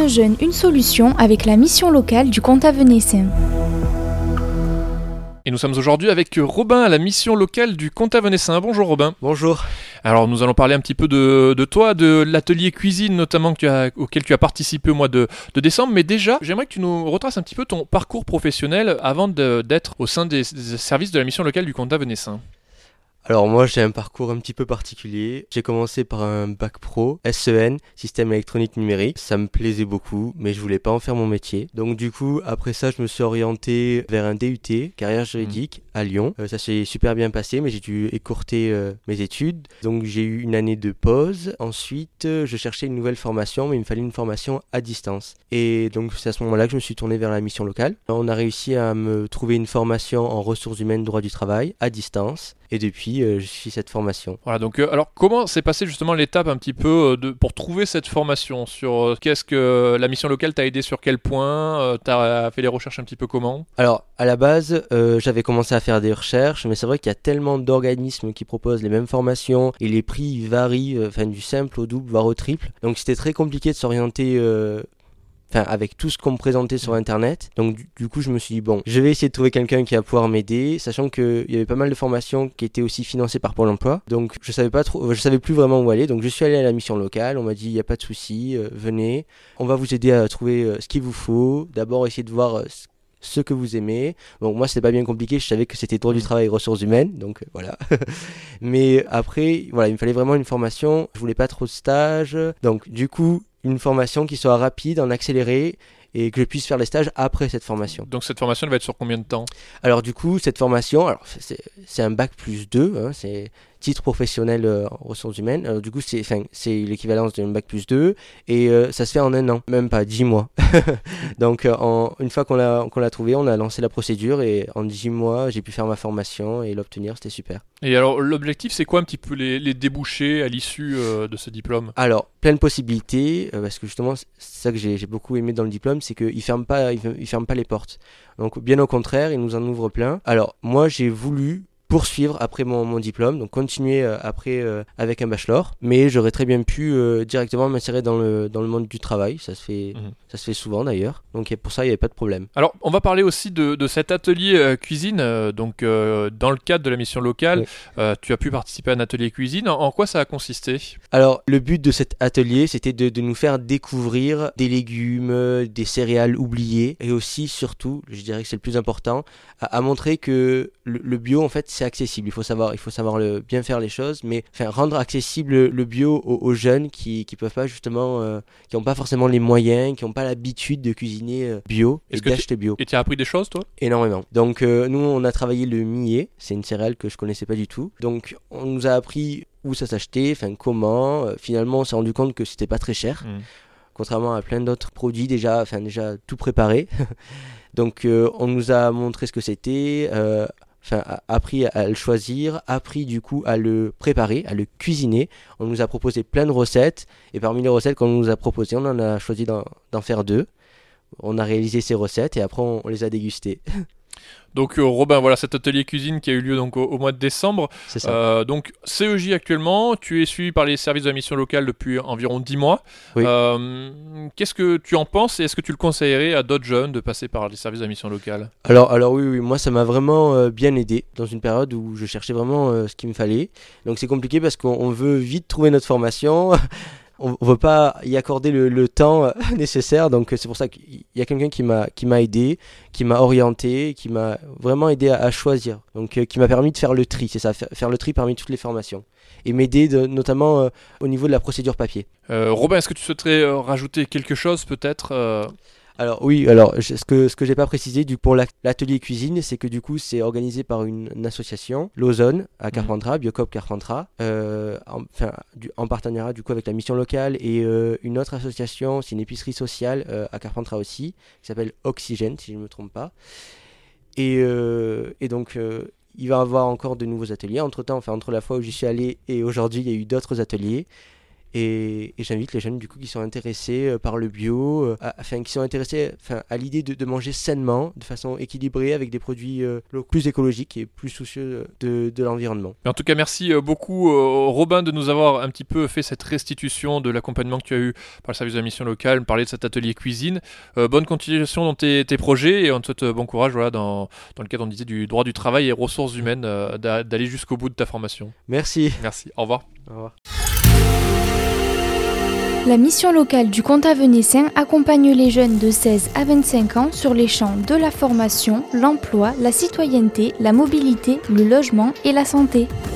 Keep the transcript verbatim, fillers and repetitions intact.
Un jeune, une solution avec la mission locale du Comtat Venaissin. Et nous sommes aujourd'hui avec Robin à la mission locale du Comtat Venaissin. Bonjour Robin. Bonjour. Alors nous allons parler un petit peu de, de toi, de l'atelier cuisine notamment que tu as, auquel tu as participé au mois de, de décembre. Mais déjà, j'aimerais que tu nous retraces un petit peu ton parcours professionnel avant de, d'être au sein des, des services de la mission locale du Comtat Venaissin. Alors moi j'ai un parcours un petit peu particulier. J'ai commencé par un bac pro, S E N, système électronique numérique. Ça me plaisait beaucoup, mais je voulais pas en faire mon métier. Donc du coup, après ça, je me suis orienté vers un D U T, carrière juridique, mmh. à Lyon. Euh, ça s'est super bien passé, mais j'ai dû écourter euh, mes études. Donc j'ai eu une année de pause. Ensuite, euh, je cherchais une nouvelle formation, mais il me fallait une formation à distance. Et donc c'est à ce moment-là que je me suis tourné vers la mission locale. On a réussi à me trouver une formation en ressources humaines, droit du travail, à distance. Et depuis, euh, je suis cette formation. Voilà, donc euh, alors comment s'est passée justement l'étape un petit peu euh, de, pour trouver cette formation sur euh, qu'est-ce que la mission locale t'a aidé sur quel point, euh, t'as fait les recherches un petit peu comment? Alors, à la base, euh, j'avais commencé à faire des recherches, mais c'est vrai qu'il y a tellement d'organismes qui proposent les mêmes formations et les prix varient, enfin euh, du simple au double, voire au triple. Donc c'était très compliqué de s'orienter... Euh, Enfin, avec tout ce qu'on me présentait sur internet. Donc du, du coup je me suis dit bon, je vais essayer de trouver quelqu'un qui va pouvoir m'aider, sachant qu'il y avait pas mal de formations qui étaient aussi financées par Pôle emploi. Donc je savais pas trop, je savais plus vraiment où aller. Donc je suis allé à la mission locale, on m'a dit il n'y a pas de souci, euh, venez, on va vous aider à trouver euh, ce qu'il vous faut. D'abord essayer de voir euh, ce que vous aimez. Bon, moi c'était pas bien compliqué, je savais que c'était droit du travail et ressources humaines, donc euh, voilà. Mais après, voilà, il me fallait vraiment une formation, je voulais pas trop de stages. Donc du coup, une formation qui soit rapide, en accéléré, et que je puisse faire les stages après cette formation. Donc cette formation elle va être sur combien de temps? Alors du coup, cette formation, alors c'est, c'est un bac plus deux, hein, c'est titre professionnel euh, en ressources humaines. Alors du coup, c'est, c'est l'équivalence d'un bac plus deux, et euh, ça se fait en un an, même pas dix mois. Donc euh, en, une fois qu'on l'a, qu'on l'a trouvé, on a lancé la procédure, et en dix mois, j'ai pu faire ma formation et l'obtenir, c'était super. Et alors l'objectif, c'est quoi un petit peu les, les débouchés à l'issue euh, de ce diplôme? Alors, plein de possibilités, euh, parce que justement, c'est ça que j'ai, j'ai beaucoup aimé dans le diplôme, c'est qu'il ne ferme pas, il, il ferme pas les portes. Donc bien au contraire, il nous en ouvre plein. Alors moi j'ai voulu poursuivre après mon, mon diplôme, donc continuer euh, après euh, avec un bachelor, mais j'aurais très bien pu euh, directement m'insérer dans le, dans le monde du travail, ça se fait, mmh. ça se fait souvent d'ailleurs, donc pour ça il n'y avait pas de problème. Alors on va parler aussi de, de cet atelier euh, cuisine, euh, donc euh, dans le cadre de la mission locale, oui. euh, tu as pu participer à un atelier cuisine, en, en quoi ça a consisté? Alors le but de cet atelier c'était de, de nous faire découvrir des légumes, des céréales oubliées, et aussi surtout, je dirais que c'est le plus important, à, à montrer que le, le bio en fait c'est accessible, il faut savoir, il faut savoir le, bien faire les choses, mais enfin rendre accessible le bio aux, aux jeunes qui qui peuvent pas justement, euh, qui n'ont pas forcément les moyens, qui n'ont pas l'habitude de cuisiner euh, bio et d'acheter bio. Et tu as appris des choses toi? Énormément. Donc euh, nous on a travaillé le millet, c'est une céréale que je connaissais pas du tout. Donc on nous a appris où ça s'achetait, enfin comment. Euh, finalement on s'est rendu compte que c'était pas très cher, mmh. contrairement à plein d'autres produits déjà, enfin déjà tout préparé. Donc euh, on nous a montré ce que c'était. Euh, Enfin, appris à le choisir, appris du coup à le préparer, à le cuisiner. On nous a proposé plein de recettes, et parmi les recettes qu'on nous a proposées, on en a choisi d'en, d'en faire deux. On a réalisé ces recettes et après on, on les a dégustées. Donc euh, Robin, voilà cet atelier cuisine qui a eu lieu donc au, au mois de décembre. C'est ça. Euh, donc C E J actuellement, tu es suivi par les services de la mission locale depuis environ dix mois. Oui. Euh, qu'est-ce que tu en penses et est-ce que tu le conseillerais à d'autres jeunes de passer par les services de la mission locale? Alors, alors oui, oui, moi ça m'a vraiment euh, bien aidé dans une période où je cherchais vraiment euh, ce qu'il me fallait. Donc c'est compliqué parce qu'on on veut vite trouver notre formation. On ne veut pas y accorder le, le temps nécessaire, donc c'est pour ça qu'il y a quelqu'un qui m'a, qui m'a aidé, qui m'a orienté, qui m'a vraiment aidé à, à choisir, donc euh, qui m'a permis de faire le tri, c'est ça, faire le tri parmi toutes les formations, et m'aider de, notamment euh, au niveau de la procédure papier. Euh, Robin, est-ce que tu souhaiterais euh, rajouter quelque chose peut-être euh... Alors oui, alors je, ce que ce que j'ai pas précisé du pour la, l'atelier cuisine, c'est que du coup c'est organisé par une, une association, l'Ozone à Carpentras, mmh. Biocoop Carpentras, euh, en, enfin du, en partenariat du coup avec la mission locale et euh, une autre association, c'est une épicerie sociale euh, à Carpentras aussi, qui s'appelle Oxygène si je ne me trompe pas. Et euh, et donc euh, il va y avoir encore de nouveaux ateliers. Entre temps, enfin entre la fois où j'y suis allé et aujourd'hui, il y a eu d'autres ateliers. Et, et j'invite les jeunes du coup qui sont intéressés euh, par le bio, euh, à, enfin qui sont intéressés enfin, à l'idée de, de manger sainement, de façon équilibrée, avec des produits euh, plus écologiques et plus soucieux de, de l'environnement. En tout cas, merci beaucoup euh, Robin de nous avoir un petit peu fait cette restitution de l'accompagnement que tu as eu par le service de la mission locale, parler de cet atelier cuisine. Euh, bonne continuation dans tes, tes projets et on te souhaite bon courage voilà, dans, dans le cadre on disait, du droit du travail et ressources humaines euh, d'a, d'aller jusqu'au bout de ta formation. Merci. Merci, au revoir. Au revoir. La mission locale du Comte-Avenéssin accompagne les jeunes de seize à vingt-cinq ans sur les champs de la formation, l'emploi, la citoyenneté, la mobilité, le logement et la santé.